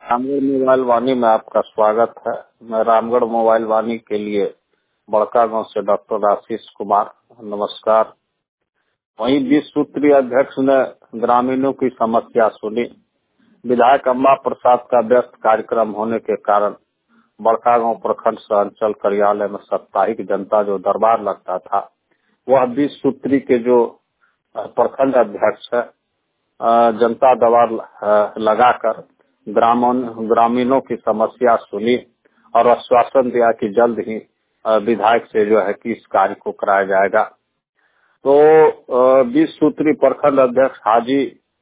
Ramgarh mobile वाणी में आपका स्वागत है। मैं रामगढ़ मोबाइल वाणी के लिए बड़का गांव से डॉक्टर आशीष कुमार। नमस्कार। वहीं 20 सूत्रीय अध्यक्ष ने ग्रामीणों की समस्या सुनी। विधायक अम्बा प्रसाद का व्यस्त कार्यक्रम होने के कारण बड़का गांव प्रखंड सह अंचल कार्यालय में साप्ताहिक जनता जो दरबार लगता था, वह 20 सूत्री के जो प्रखंड अध्यक्ष है जनता दरबार लगाकर ग्रामीणों की समस्या सुनी और आश्वासन दिया कि जल्द ही विधायक से जो है कि इस कार्य को कराया जाएगा। तो 20 सूत्री प्रखंड अध्यक्ष हाजी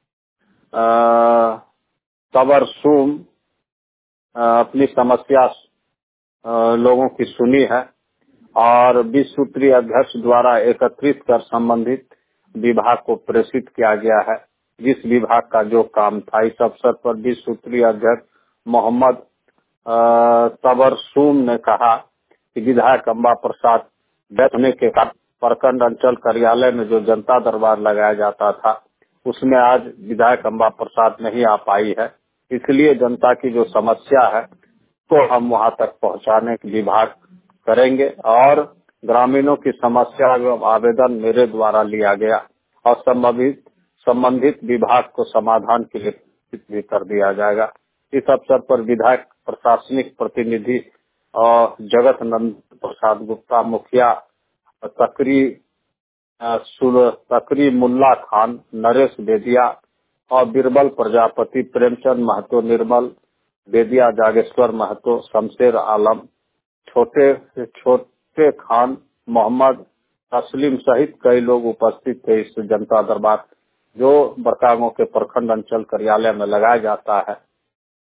तबरसूम अपनी समस्या लोगों की सुनी है और 20 सूत्री अध्यक्ष द्वारा एकत्रित कर संबंधित विभाग को प्रेषित किया गया है। जिस विभाग का जो काम था, इस अवसर पर 20 सूत्री अध्यक्ष मोहम्मद तबरसूम ने कहा कि विधायक अम्बा प्रसाद व्यस्त होने के कारण प्रखंड अंचल कार्यालय में जो जनता दरबार लगाया जाता था, उसमें आज विधायक अम्बा प्रसाद नहीं आ पाई है। इसलिए जनता की जो समस्या है तो हम वहां तक पहुंचाने की विभाग करेंगे और ग्रामीणों की समस्या एवं आवेदन मेरे द्वारा लिया गया और संबंधित विभाग को समाधान के लिए भी कर दिया जाएगा। इस अवसर पर विधायक प्रशासनिक प्रतिनिधि और जगत नंद प्रसाद गुप्ता, मुखिया तकरी मुल्ला खान, नरेश बेदिया और बीरबल प्रजापति, प्रेमचंद महतो, निर्मल बेदिया, जागेश्वर महतो, शमशेर आलम, छोटे खान, मोहम्मद तस्लीम सहित कई लोग उपस्थित थे। इस जनता दरबार जो बड़का गांव के प्रखंड अंचल कार्यालय में लगाया जाता है,